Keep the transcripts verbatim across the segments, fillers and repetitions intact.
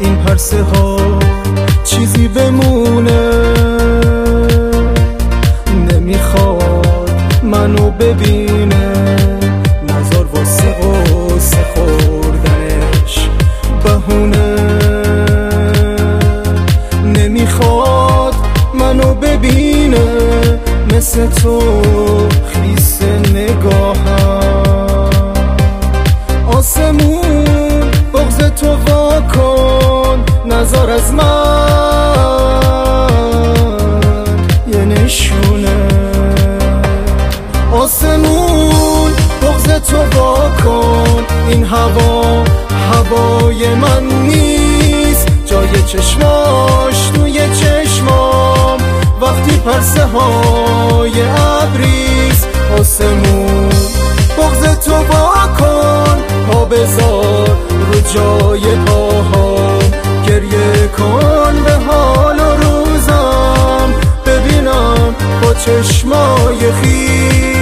این پرسه ها چیزی بمونه، نمیخواد منو ببینه، نظر واسه قصه خوردنش بهونه، نمیخواد منو ببینه، مثل تو خیس نگاهم. آسمون بغض تو واکن، نظر از من یه نشونه. آسمون بغض تو واکن، این هوا هوای من نیست، جای چشماش توی چشمام وقتی پرسه های ابریست. آسمون بغض تو واکن، پا بذار رو جای پاهام، گریه کن به حال و روزم، ببینم با چشمای خیس.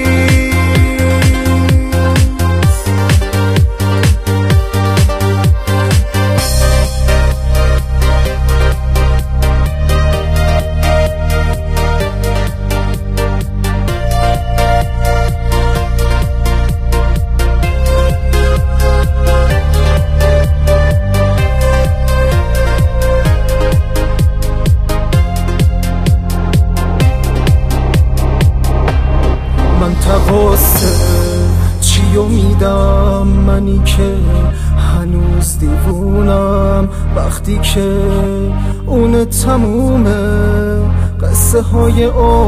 من تقاصه چیو میدم، منی که هنوز دیوونم، وقتی که اون تمومه قصه های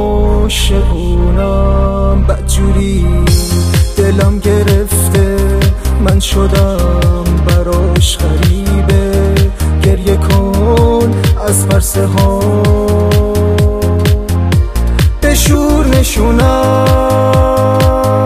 عاشقونم. بدجوری دلم گرفته، من شدم براش غریبه، گریه کن از پرسه ها بشور نشونم.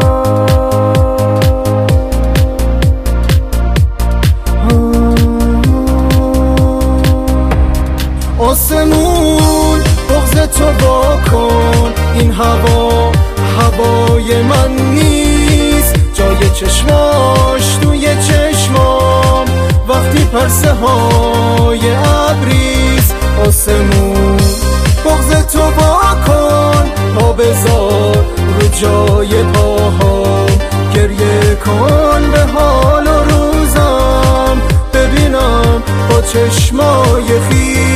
آسمون بغض تو واکن، این هوا هوای من نیست، جای چشماش توی چشمام وقتی پرسه های ابریست. آسمون بغض تو واکن، پا بذار رو جای پاهام، گریه کن به حال و روزم، ببینم با چشمای خیس.